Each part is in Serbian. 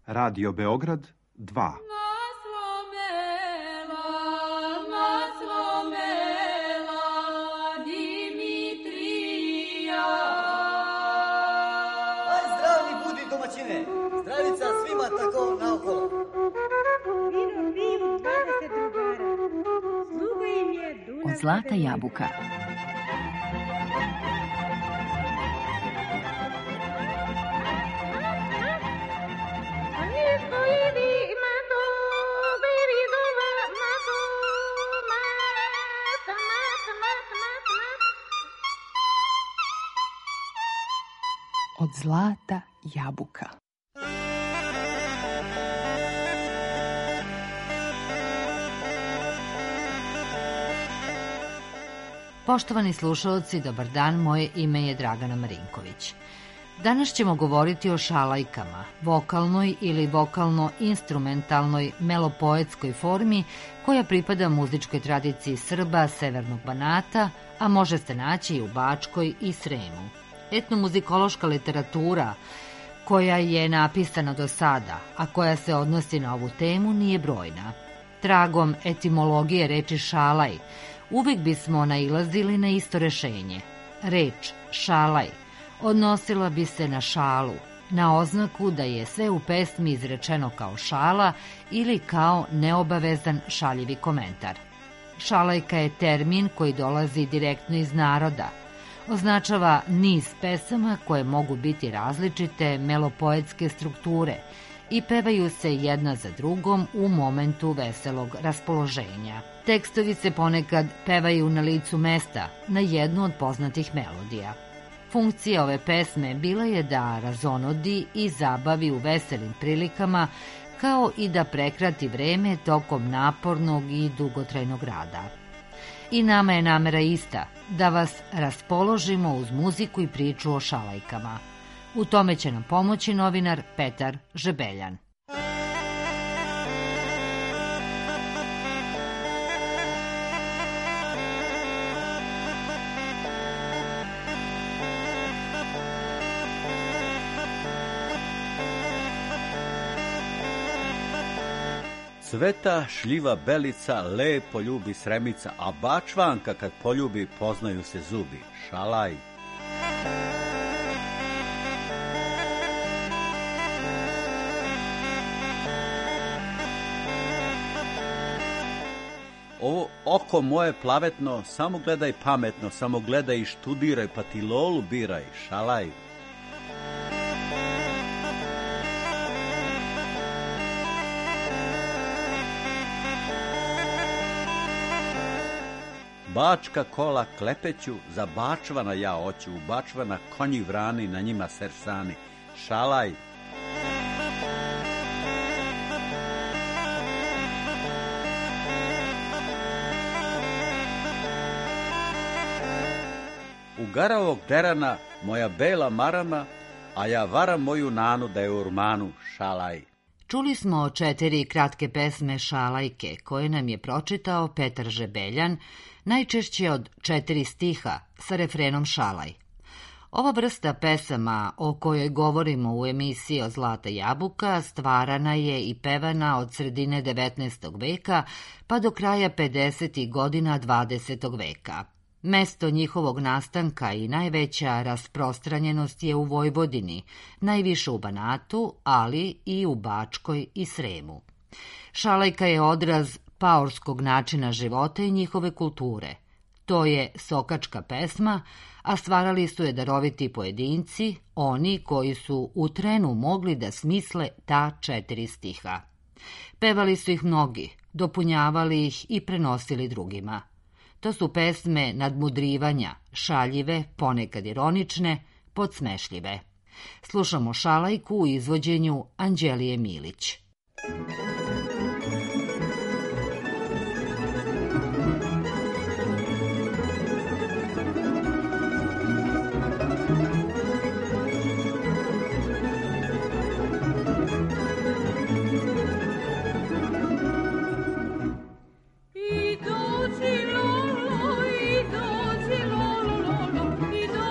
Radio Beograd 2. Zdravica svima tako naokolo. Vino piju 20 drugara. Sluga im je Dunav. Od zlata jabuka. Od zlata jabuka. Poštovani slušalci, dobar dan, moje ime je Dragana Marinković. Danas ćemo govoriti o šalajkama, vokalnoj ili vokalno-instrumentalnoj melopoetskoj formi koja pripada muzičkoj tradiciji Srba Severnog Banata, a može se naći i u Bačkoj i Sremu. Etnomuzikološka literatura koja je napisana do sada, a koja se odnosi na ovu temu, nije brojna. Tragom etimologije reči šalaj uvek bismo nailazili na isto rešenje. Reč šalaj odnosila bi se na šalu, na oznaku da je sve u pesmi izrečeno kao šala ili kao neobavezan šaljivi komentar. Šalajka je termin koji dolazi direktno iz naroda. Označava niz pesama koje mogu biti različite melopoetske strukture i pevaju se jedna za drugom u momentu veselog raspoloženja. Tekstovi se ponekad pevaju na licu mesta, na jednu od poznatih melodija. Funkcija ove pesme bila je da razonodi i zabavi u veselim prilikama, kao i da prekrati vreme tokom napornog i dugotrajnog rada. I nama je namera ista, da vas raspoložimo uz muziku i priču o šalajkama. U tome će nam pomoći novinar Petar Žebeljan. Cveta šljiva belica, lepo ljubi sremica, a bačvanka kad poljubi poznaju se zubi. Šalaj. Ovo oko moje plavetno, samo gledaj pametno, samo gledaj i študiraj, pa ti lolu biraj. Šalaj. Bačka kola klepeću, za bačvana ja hoću, u bačvana konji vrani, na njima sersani. Šalaj. U garavog derana moja bela marama, a ja varam moju nanu da je u urmanu. Šalaj. Čuli smo 4 kratke pesme šalajke koje nam je pročitao Petar Žebeljan, najčešće od 4 stiha sa refrenom šalaj. Ova vrsta pesama o kojoj govorimo u emisiji Od zlata jabuka stvarana je i pevana od sredine 19. veka pa do kraja 50. godina 20. veka. Mesto njihovog nastanka i najveća rasprostranjenost je u Vojvodini, najviše u Banatu, ali i u Bačkoj i Sremu. Šalajka je odraz paorskog načina života i njihove kulture. To je sokačka pesma, a stvarali su je daroviti pojedinci, oni koji su u trenu mogli da smisle ta 4 stiha. Pevali su ih mnogi, dopunjavali ih i prenosili drugima. To su pesme nadmudrivanja, šaljive, ponekad ironične, podsmešljive. Slušamo šalajku u izvođenju Anđelije Milić.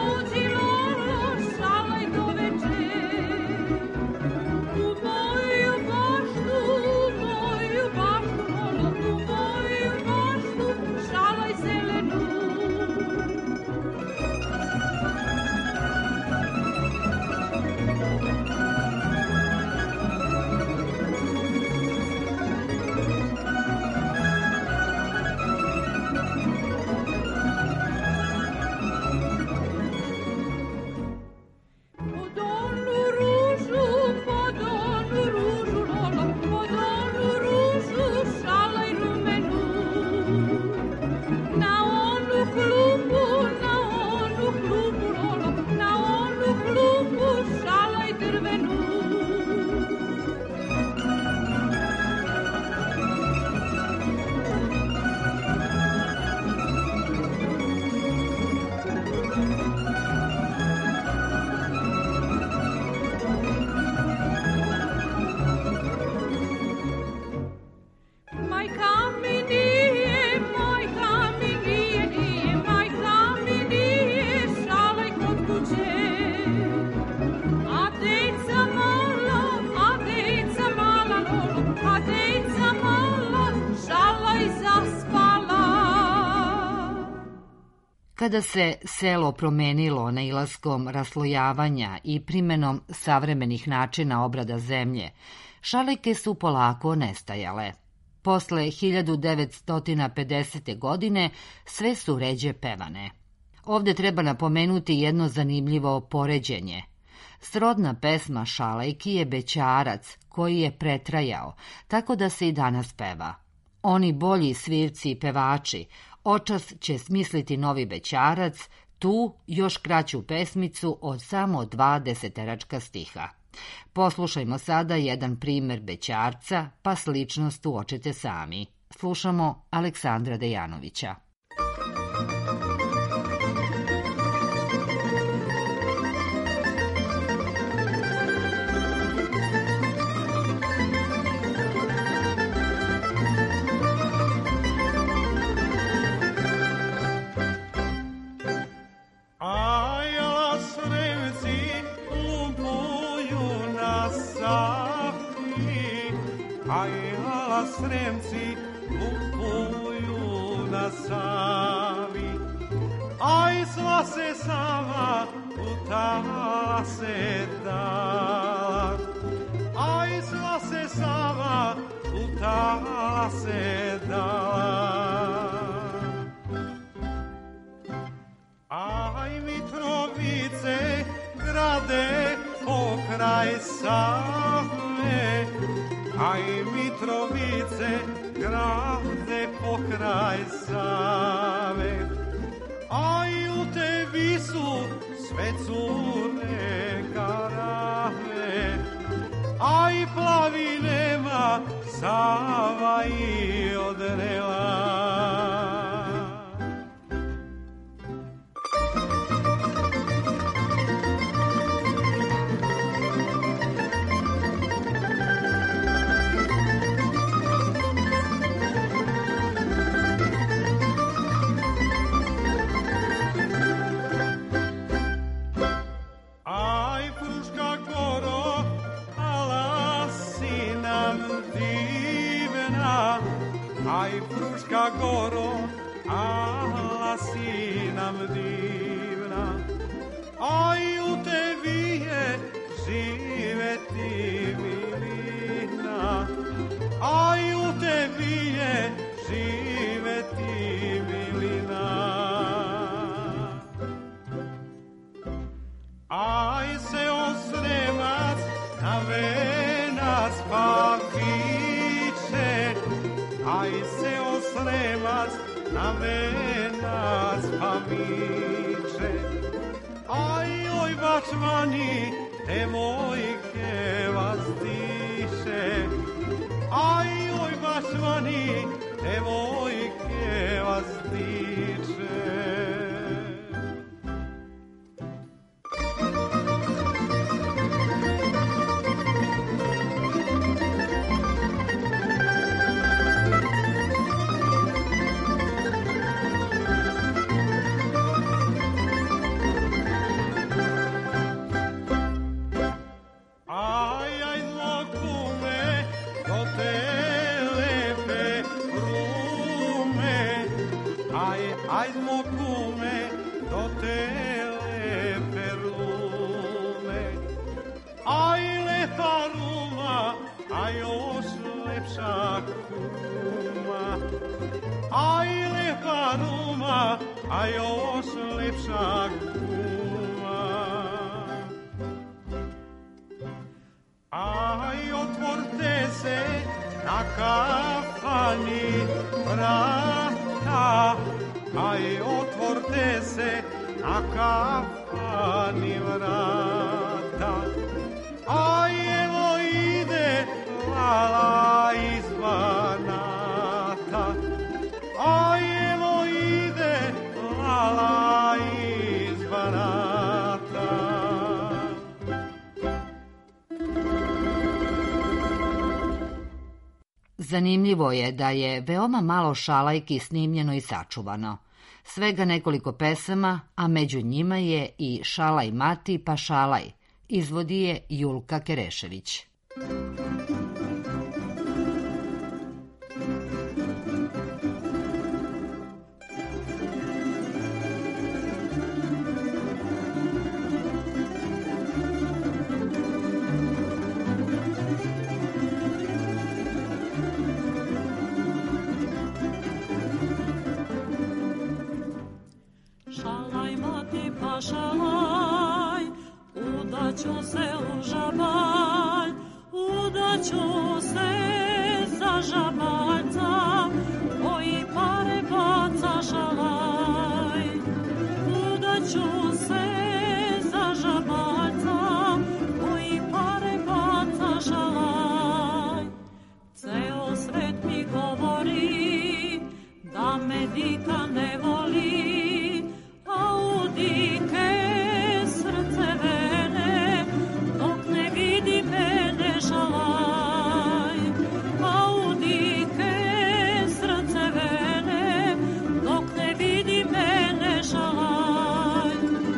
U moju Kada se selo promenilo nailaskom raslojavanja i primenom savremenih načina obrada zemlje, šaljike su polako nestajale. Posle 1950. godine sve su ređe pevane. Ovde treba napomenuti jedno zanimljivo poređenje. Srodna pesma šalajki je bećarac koji je pretrajao, tako da se i danas peva. Oni bolji svirci i pevači očas će smisliti novi bećarac, tu još kraću pesmicu od samo 2 deseteračka stiha. Poslušajmo sada jedan primer bećarca, pa sličnost uočite sami. Slušamo Aleksandra Dejanovića. Sremci lupuju na Savi, aj sva se Sava u talase dala, aj sva se Sava u talase dala. Aj Mitrovice grade pokraj Save, aj Mitrovice grade pokraj Save, aj u tebi su sve cure garave, aj plavinema Sava i odnela. Aj Fruška goro, ala si nam divna, aj u tebi je živeti milina, aj u tebi je živeti milina. Aj se osremac na venac pa viče, aj se osremac na venac pa viče, aj oj bačmani devojke vas diše, aj oj bačmani devojke vas diče. Ajdmo kume do te lepe rume, aj lepa ruma, a još lepša kuma, aj lepa ruma, a još lepša kuma. Aj otvorte se na kafani vrata, aj otvorte se na kafani vrata, aj evo ide lala iz Banata, aj evo ide lala iz Banata. Zanimljivo je da je veoma malo šalajki snimljeno i sačuvano. Svega nekoliko pesama, a među njima je i Šalaj mati pa šalaj. Izvodi je Julka Kerešević. ću se za žabalca koji pare baca šalaj. Udat ću se za žabalca koji pare baca šalaj. Ceo svet mi govori da me dika ne voli, a u dike srce vene dok ne vidi mene šalaj. A u dike srce vene dok ne vidi mene šalaj.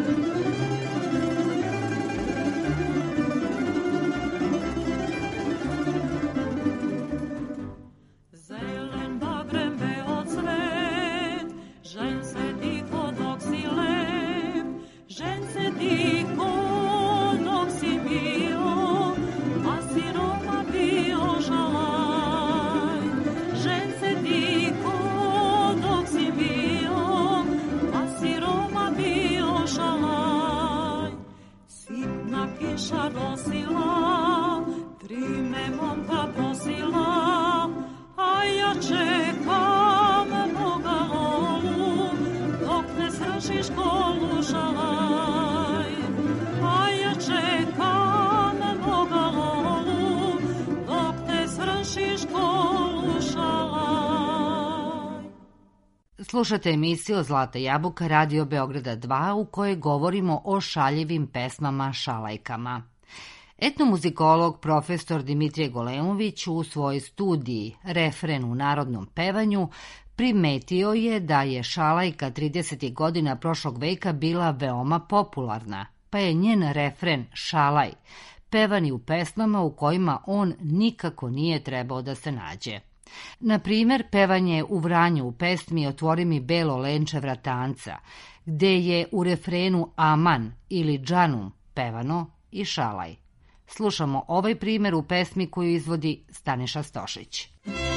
Zelen bagrem beo cvet, žen se diko dok si lep, žen se diko dok si bio, a siroma bio šalaj. Žen se diko dok si bio, a siroma bio šalaj. Sitna kiša rosila, 3 me momka prosila, a ja čekam Boga lolu, dok ne svrši školu šalaj. A ja čekam Boga lolu, dok ne svrši školu šalaj. Slušate emisiju Zlata jabuka Radio Beograda 2 u kojoj govorimo o šaljivim pesmama šalajkama. Etnomuzikolog profesor Dimitrije Golemović u svojoj studiji Refren u narodnom pevanju primetio je da je šalajka 30. godina prošlog veka bila veoma popularna, pa je njen refren šalaj pevan i u pesmama u kojima on nikako nije trebao da se nađe. Na primer, pevanje u Vranju u pesmi Otvori mi belo lenče vratanca, gde je u refrenu aman ili džanum pevano i šalaj. Slušamo ovaj primer u pesmi koju izvodi Staniša Stošić.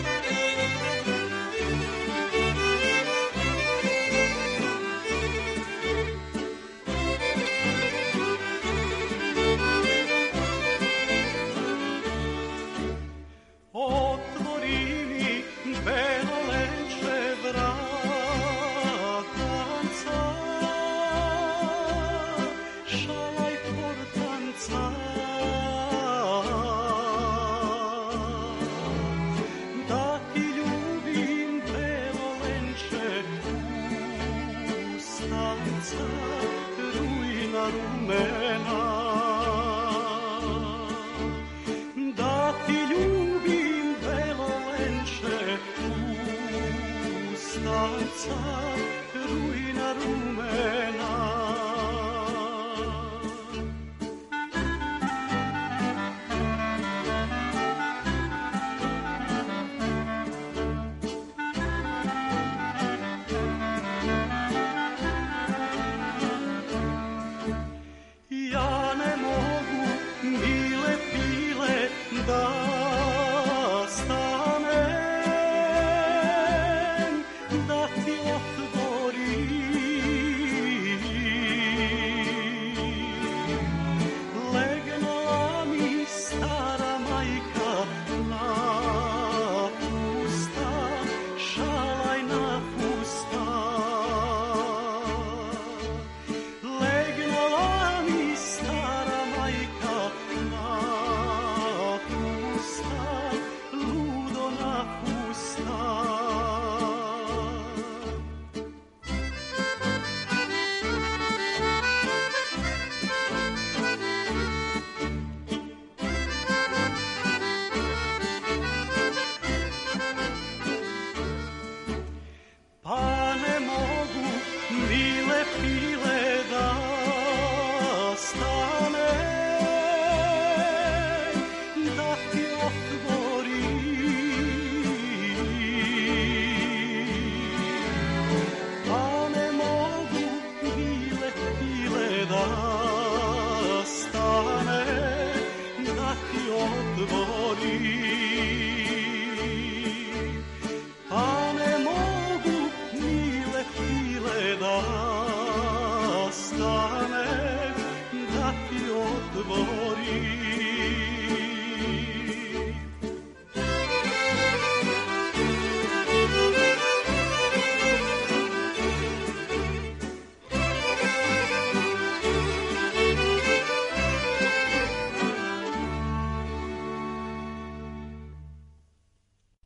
Otvori mi belo lenče vratanca, šalaj portanca. Da ti ljubim belo lenče ustanca, rujna rumena. Da ti ljubim belo lenče ustanca, rujna rumena. Ja ne mogu, mile pile, da stanem, da ti otvorim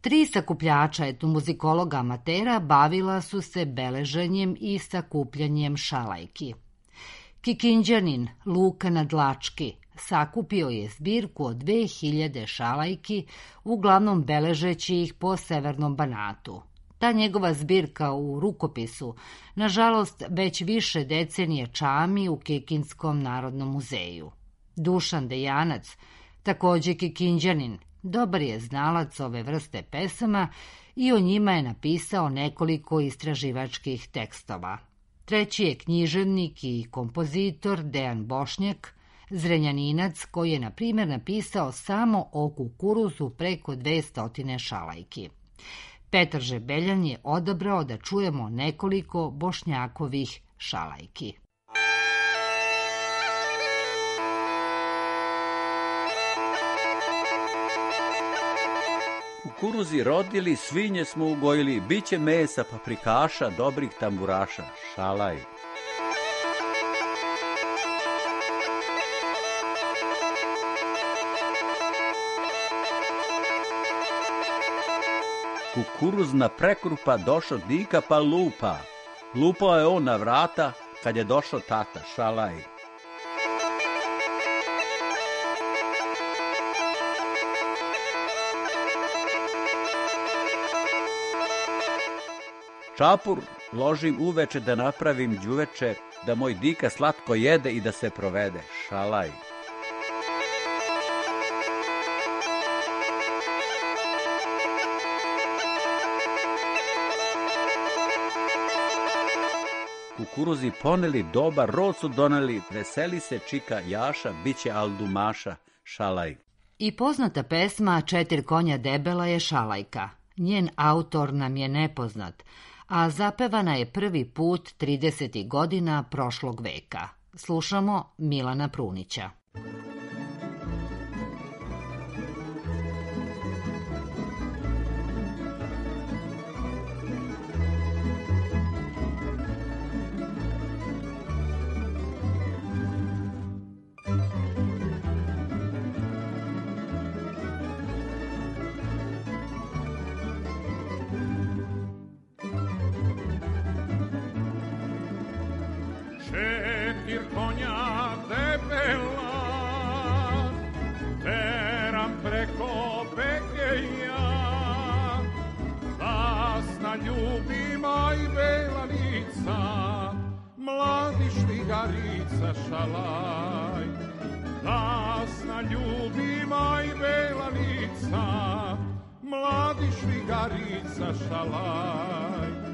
3 sakupljača etnomuzikologa amatera bavila su se beleženjem i sakupljanjem šalajki. Kikindžanin Luka Nadlački sakupio je zbirku od 2000 šalajki, uglavnom beležeći ih po severnom Banatu. Ta njegova zbirka u rukopisu, nažalost, već više decenije čami u Kikindskom narodnom muzeju. Dušan Dejanac, takođe Kikindžanin, dobar je znalac ove vrste pesama i o njima je napisao nekoliko istraživačkih tekstova. Treći je književnik i kompozitor Dejan Bošnjak, Zrenjaninac, koji je, na primjer, napisao samo o kukuruzu preko 200 šalajki. Petar Žebeljan je odabrao da čujemo nekoliko Bošnjakovih šalajki. Kukuruzi rodili, svinje smo ugojili, biće mesa, paprikaša, dobrih tamburaša, šalaj. Kukuruzna prekrupa došao dika pa lupa. Lupao je on na vrata kad je došao tata, šalaj. Čapur ložim uveče da napravim đuveče, da moj dika slatko jede i da se provede, šalaj. Kukuruzi poneli, dobar rod su doneli, veseli se čika Jaša, biće aldumaša, šalaj. I poznata pesma 4 konja debela je šalajka. Njen autor nam je nepoznat, a zapevana je prvi put 30. godina prošlog veka. Slušamo Milana Prunića. Konja debela teram preko Bekeja, zasna ljubima i bela lica, mladi štigarica šalaj. Zasna ljubima i bela lica, mladi štigarica šalaj.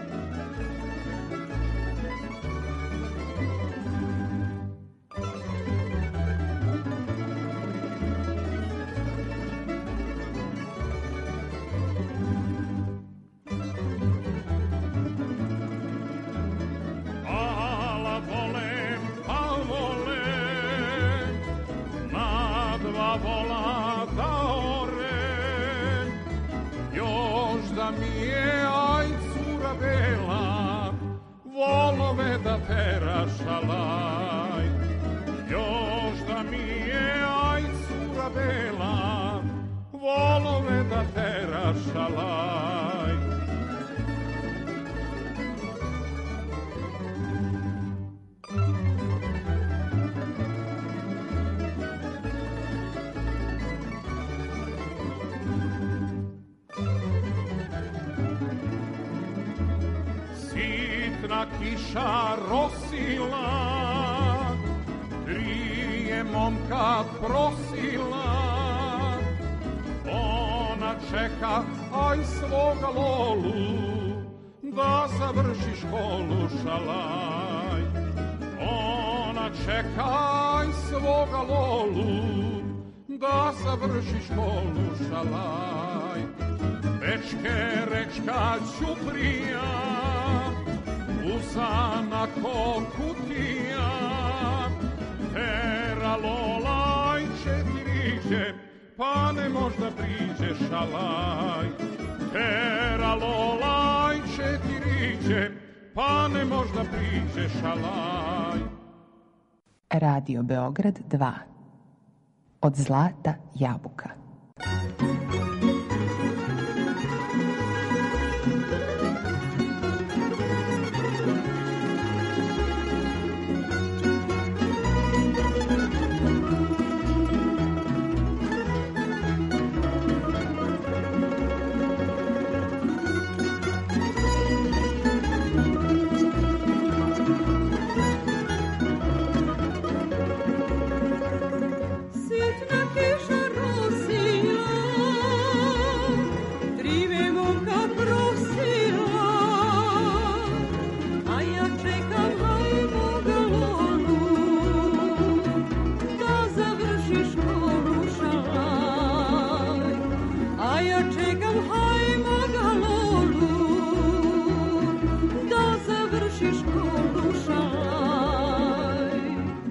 Volove da tera šalaj, još da mi je aj cura bela, volove da tera šalaj. Sitna kiša rosila, trije momka prosila, ona čeka aj svoga Lolu, da završi školu šalaj. Ona čeka aj svoga Lolu, da završi školu šalaj. Rečke, rečka Ćuprija, usana ko kutija, tera lolaj četiriće, pa ne možda priđe šalaj. Tera lolaj četiriće, pa ne možda priđe šalaj. Radio Beograd 2. Od zlata jabuka. mnom hajmo ga Lolu, da završi školu šalaj.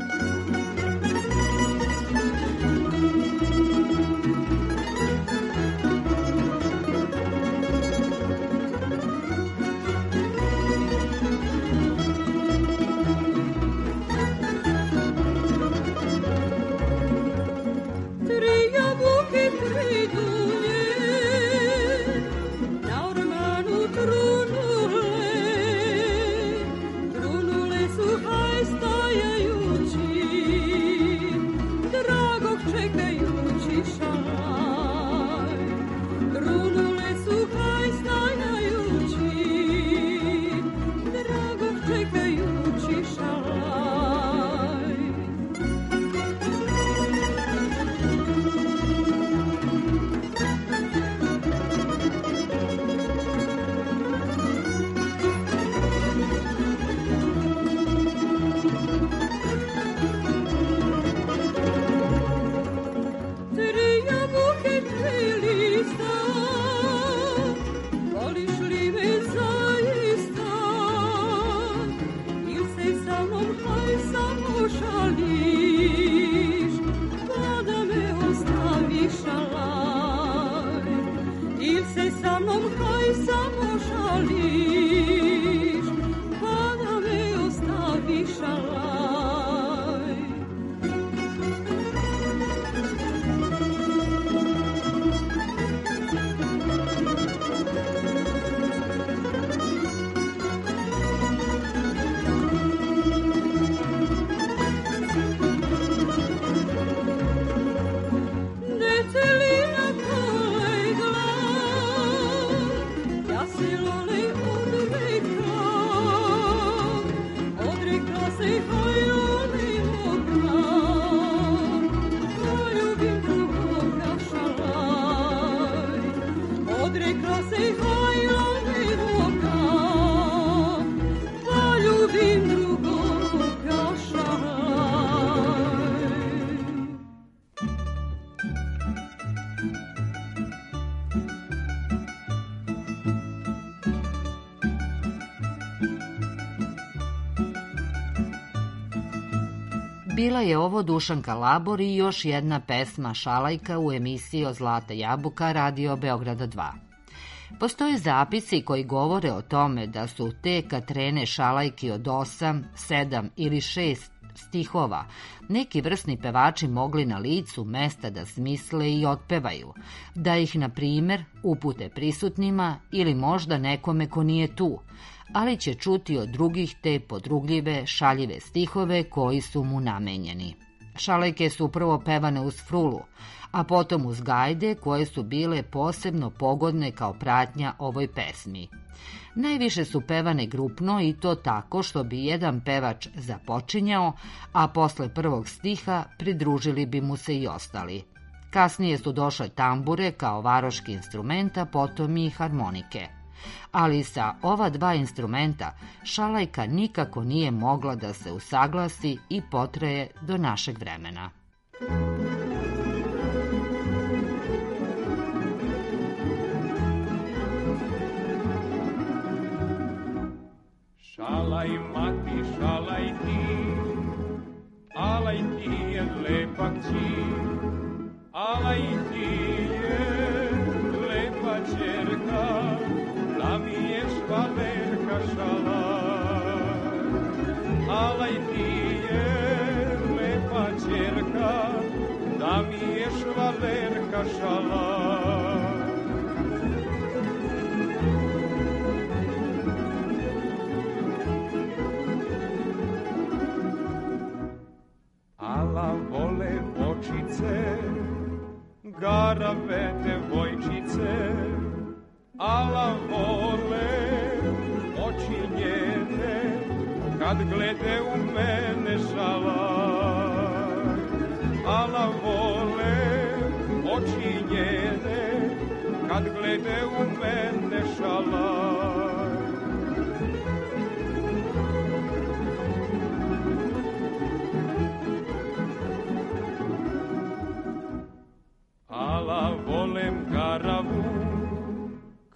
Bila je ovo Dušanka Labor i još jedna pesma Šalajka u emisiji o Zlata jabuka Radio Beograda 2. Postoje zapisi koji govore o tome da su te Katrene Šalajki od 8, 7 ili 6 stihova neki vrsni pevači mogli na licu mesta da smisle i otpevaju, da ih, na primer, upute prisutnima ili možda nekome ko nije tu, ali će čuti od drugih te podrugljive, šaljive stihove koji su mu namenjeni. Šalajke su prvo pevane uz frulu, a potom uz gajde koje su bile posebno pogodne kao pratnja ovoj pesmi. Najviše su pevane grupno i to tako što bi jedan pevač započinjao, a posle prvog stiha pridružili bi mu se i ostali. Kasnije su došle tambure kao varoški instrumenta, potom i harmonike. Ali sa ova dva instrumenta Šalajka nikako nije mogla da se usaglasi i potraje do našeg vremena. Šalaj mati, šalaj ti, alaj ti je lepa kći, alaj ti je lepa ćerka, da mi je švalerka šalaj. Alaj ti je lepa ćerka, da mi je švalerka šalaj. Ala vole očice, garave devojčice, ala vole oči njene, kad glede u mene šalaj. Ala vole oči njene, kad glede u mene šalaj. Ala volem garavu,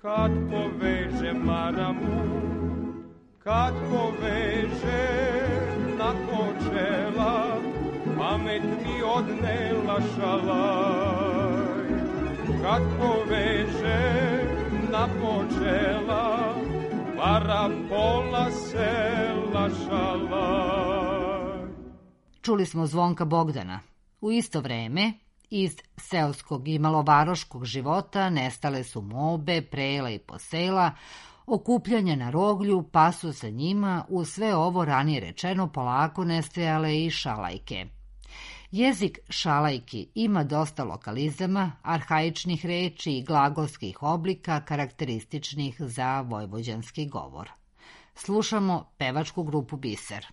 kad poveže maramu, kad poveže na kočela, pamet mi odnela šalaj. Kad poveže na počela, vara pola sela šalaj. Čuli smo Zvonka Bogdana. U isto vreme, iz seoskog i malovaroškog života nestale su mobe, prela i posela, okupljanja na roglju, pa su sa njima, u sve ovo ranije rečeno, polako nestajale i šalajke. Jezik šalajki ima dosta lokalizama, arhaičnih reči i glagolskih oblika karakterističnih za vojvođanski govor. Slušamo pevačku grupu Biser.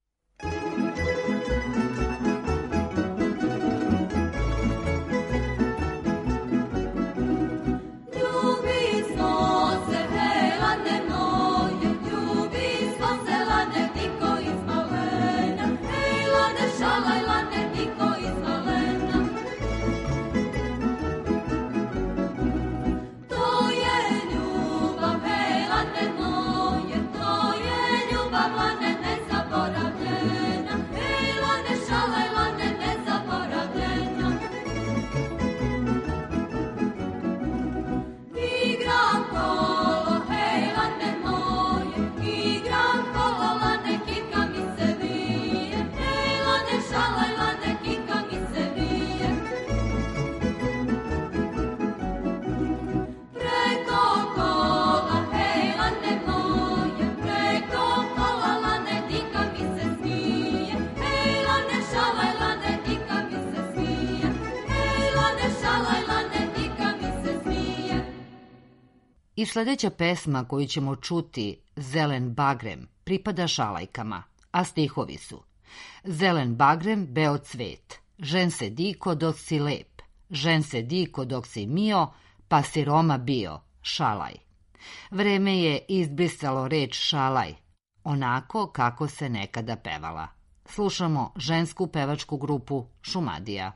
I sledeća pesma koju ćemo čuti, Zelen bagrem, pripada šalajkama, a stihovi su: Zelen bagrem, beo cvet, žen se diko dok si lep, žen se diko dok si mio, pa si Roma bio, šalaj. Vreme je izbrisalo reč šalaj, onako kako se nekada pevala. Slušamo žensku pevačku grupu Šumadija.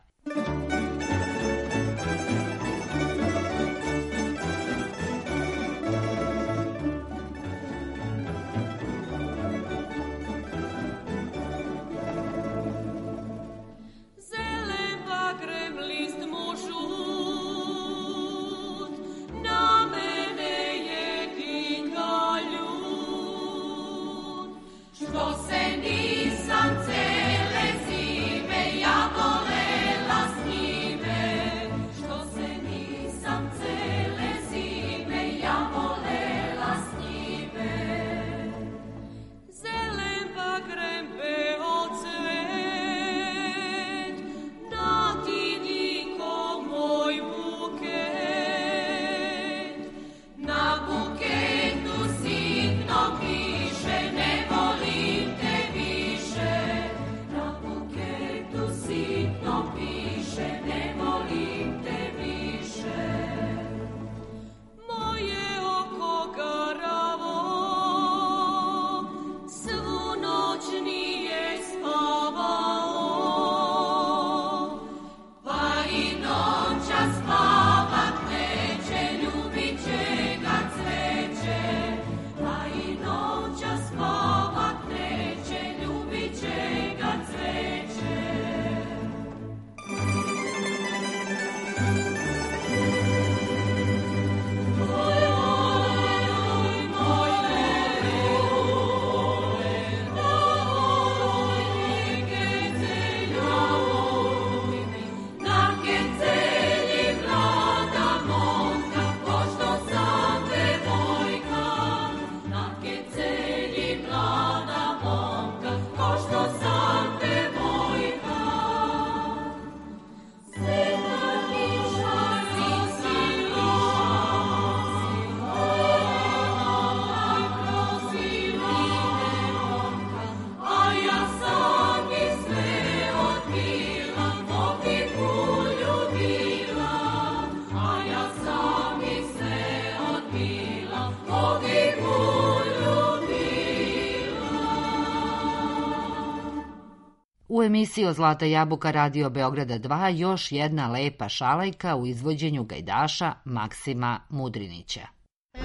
U emisiji o Zlata jabuka Radio Beograda 2 još jedna lepa šalajka u izvođenju gajdaša Maksima Mudrinića.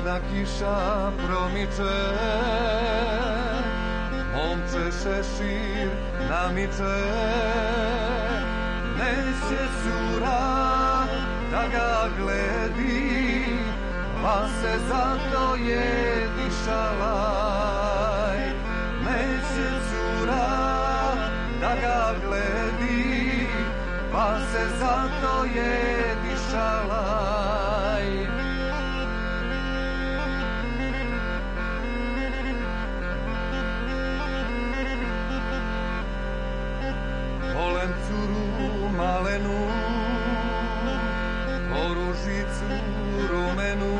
kada kiša promiče, momče šešir namiče, neće cura da ga gledi, pa se zato jedi šalaj. Neće cura da ga gledi, pa se zato jedi šalaj. Volem curu malenu, poružicu rumenu,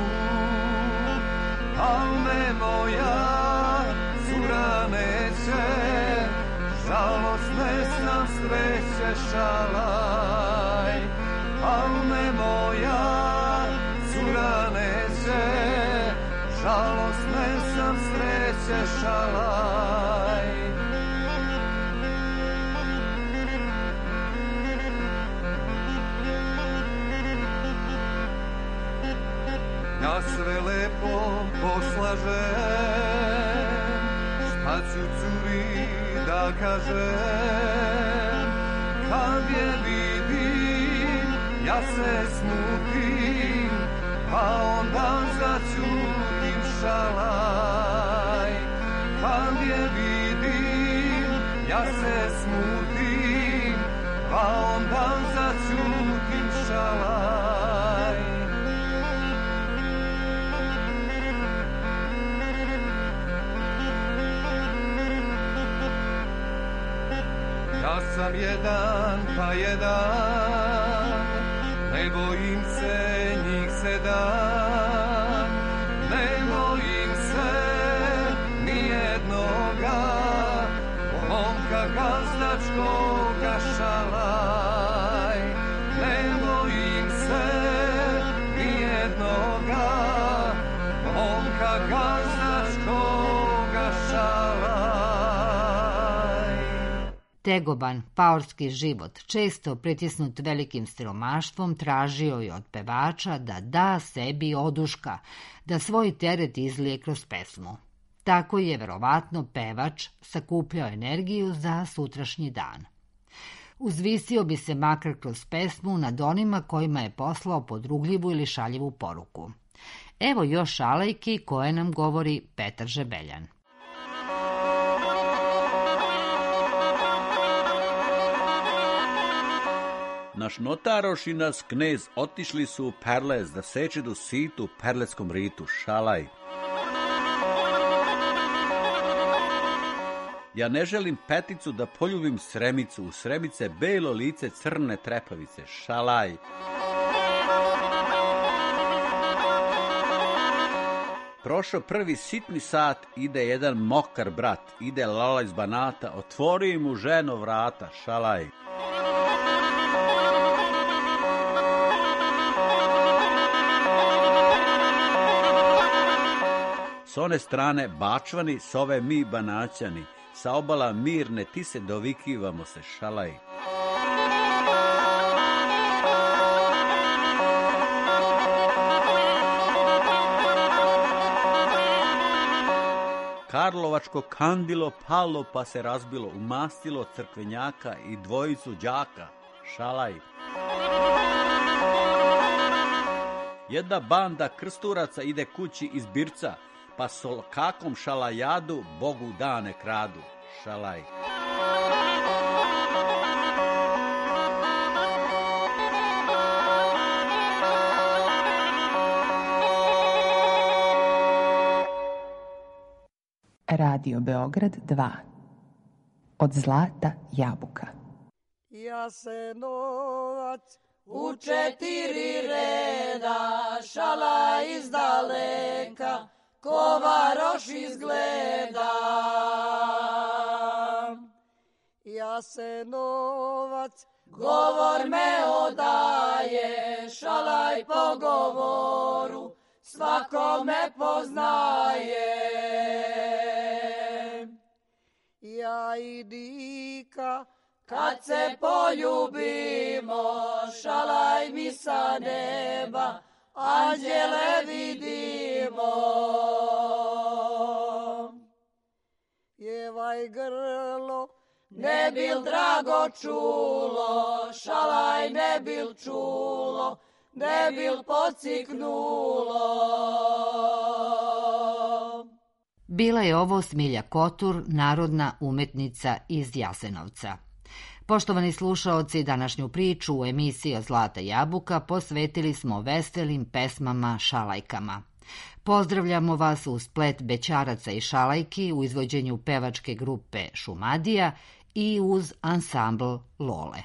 al me moja cura neće, žalostne sam sreće šalaj. Al me moja cura neće, žalostne sam sreće šalaj. Ja sve lepo poslažem, šta ću curi da kažem. Kad je vidim, ja se smutim, pa onda začutim šalaj. Kad je vidim, ja se smutim, pa onda začutim šalaj. Ja sam jedan pa jedan, ne bojim se njih 7, ne bojim se nijednoga, momka gazdačkoga šalaj. Ne bojim se nijednoga, momka gazdačkoga šalaj. Tegoban, paorski život, često pritisnut velikim siromaštvom, tražio je od pevača da da sebi oduška, da svoj teret izlije kroz pesmu. Tako je, verovatno, pevač sakupljao energiju za sutrašnji dan. Uzvisio bi se makar kroz pesmu nad onima kojima je poslao podrugljivu ili šaljivu poruku. Evo još šalajki koje nam govori Petar Žebeljan. Naš notaroš i nas knez otišli su u Perles da sečedu situ u perleskom ritu, šalaj. Ja ne želim peticu da poljubim sremicu, u sremice belo lice crne trepavice, šalaj. Prošao prvi sitni sat, ide jedan mokar brat, ide lala iz Banata, otvori mu ženo vrata, šalaj. S one strane Bačvani, s ove mi Banaćani, sa obala mirne ti se dovikivamo se, šalaj. Karlovačko kandilo palo pa se razbilo, umastilo crkvenjaka i dvojicu đaka, šalaj. Jedna banda krsturaca ide kući iz Birca, pa solkakom šalajadu Bogu dane kradu, šalaj. Radio Beograd 2. Od zlata jabuka. Jasenovac u 4 reda, šala iz daleka, Kovaroš izgleda. Jasenovac govor me odaje, šalaj po govoru svakome poznaje. Ja i Dika kad se poljubimo, šalaj mi sa neba anđele vidimo. Jevaj grlo, ne bil drago čulo, šalaj ne bil čulo, ne bil pociknulo. Bila je ovo Smilja Kotur, narodna umetnica iz Jasenovca. Poštovani slušaoci, današnju priču u emisiji Zlata jabuka posvetili smo veselim pesmama šalajkama. Pozdravljamo vas uz splet bećaraca i šalajki u izvođenju pevačke grupe Šumadija i uz ansambl Lole.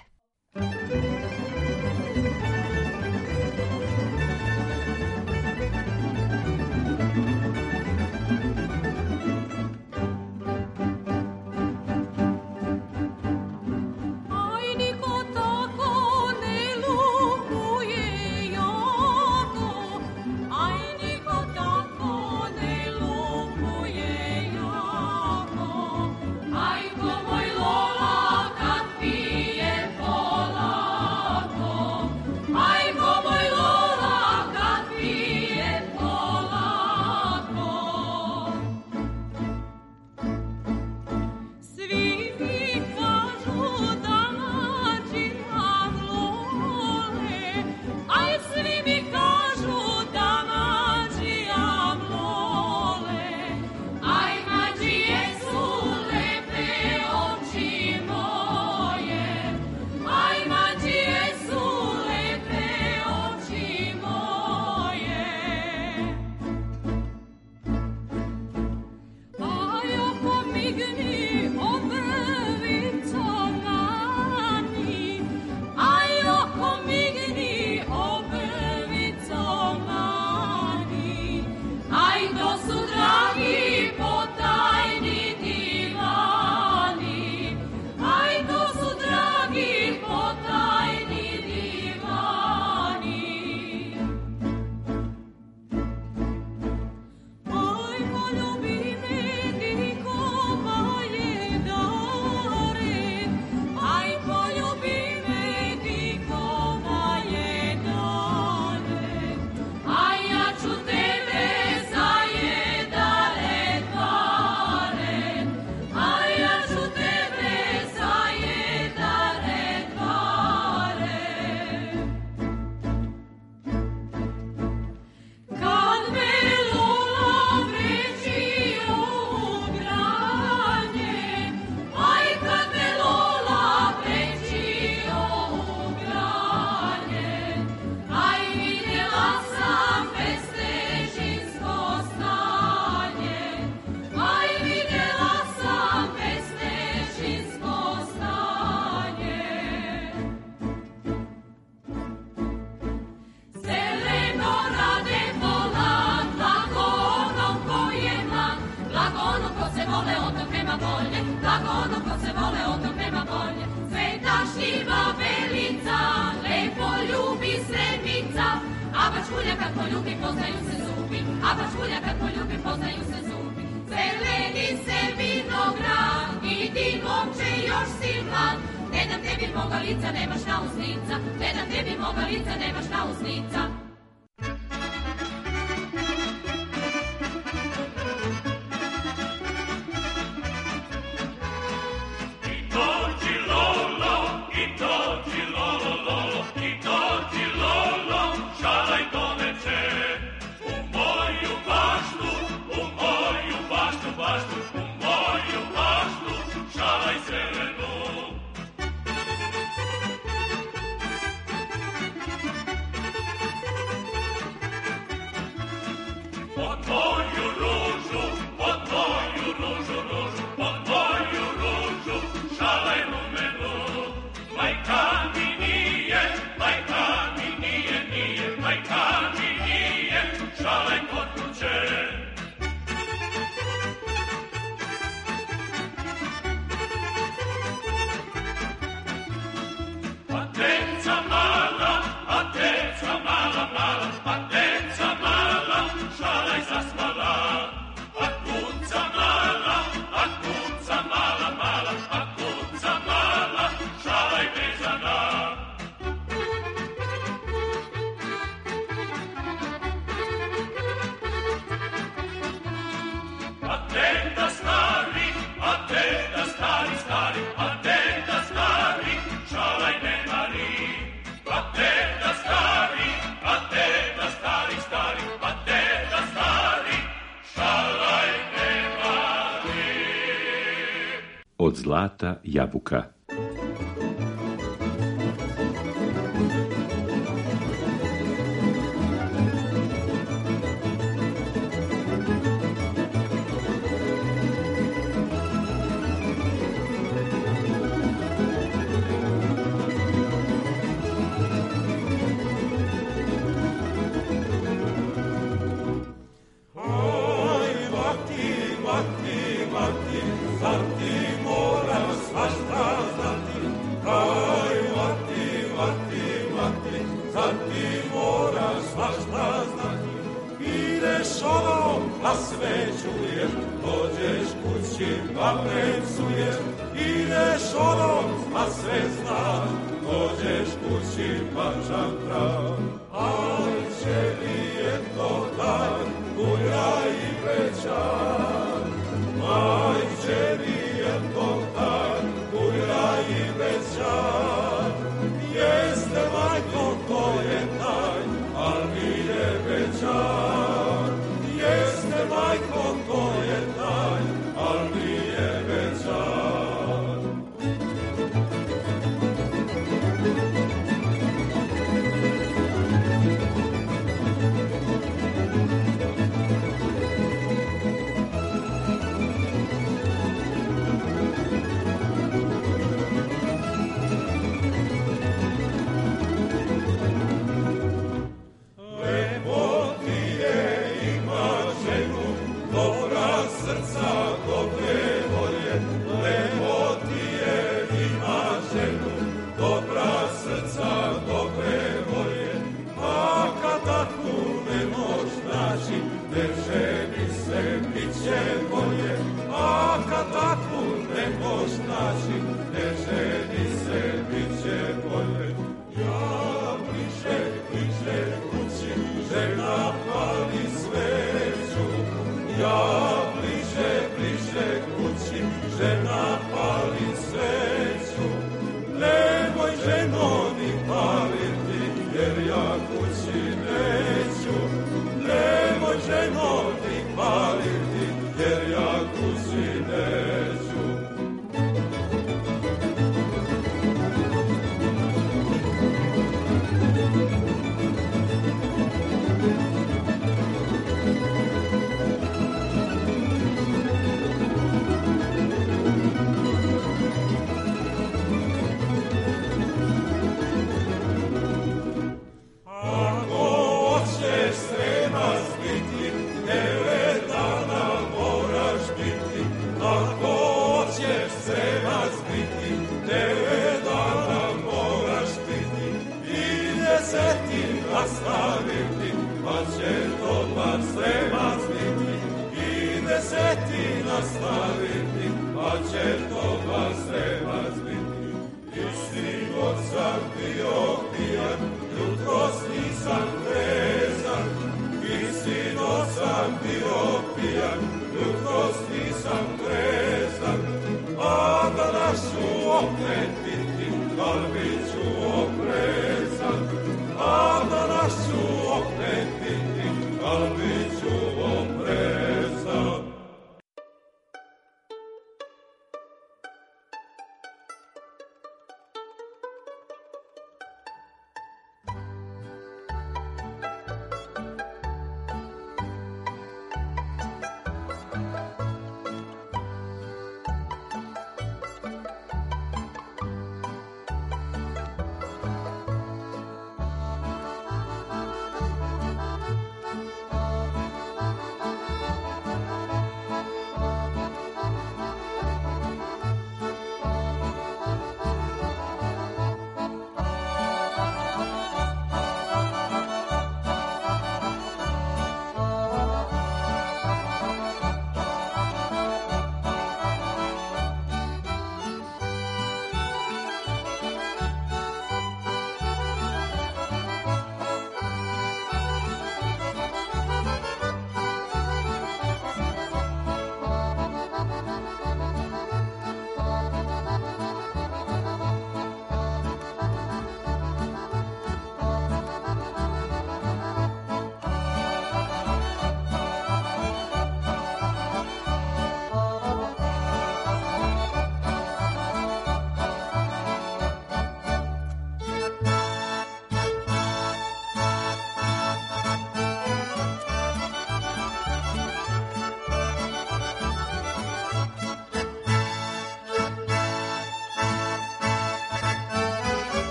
Od zlata jabuka.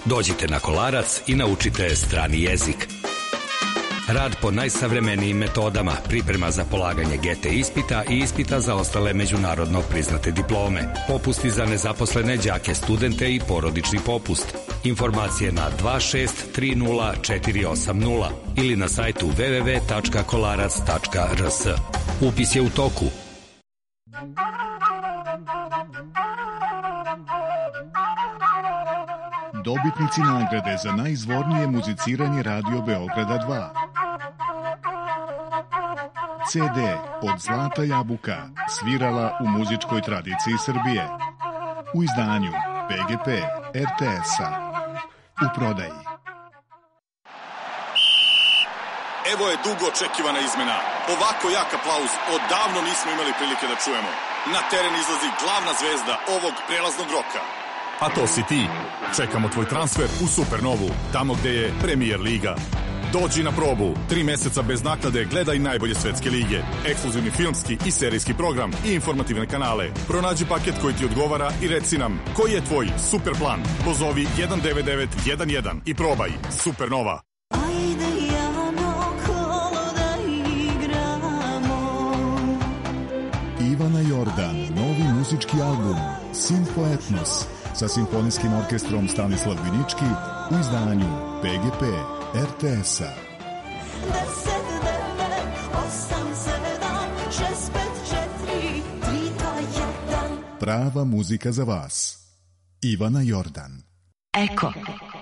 Dođite na Kolarac i naučite strani jezik. Rad po najsavremenijim metodama, priprema za polaganje GT ispita i ispita za ostale međunarodno priznate diplome, popusti za nezaposlene đake, studente i porodični popust. Informacije na 2630480 ili na sajtu www.kolarac.rs. Upis je u toku. Dobitnici nagrade za najizvornije muziciranje Radio Beograda 2. CD od Zlata Jabuka, svirala u muzičkoj tradiciji Srbije. U izdanju PGP RTS-a. U prodaji. Evo je dugo očekivana izmena. Ovako jak aplauz odavno nismo imali prilike da čujemo. Na teren izlazi glavna zvezda ovog prelaznog roka. A to si ti. Čekamo tvoj transfer u Supernovu, tamo gde je Premier Liga. Dođi na probu. 3 meseca bez naknade gledaj najbolje svetske lige. Ekskluzivni filmski i serijski program i informativne kanale. Pronađi paket koji ti odgovara i reci nam koji je tvoj super plan. Pozovi 19911 i probaj Supernova. Ivana Jordan, novi muzički album Simfoetnos sa simfonijskim orkestrom Stanislav Vinički u izdanju PGP RTS-a. Prava muzika za vas. Ivana Jordan. Eko.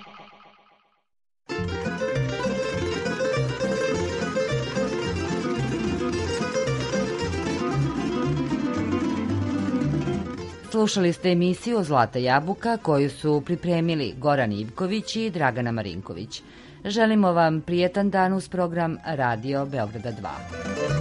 Slušali ste emisiju Zlata Jabuka koju su pripremili Goran Ivković i Dragana Marinković. Želimo vam prijetan dan uz program Radio Beograda 2.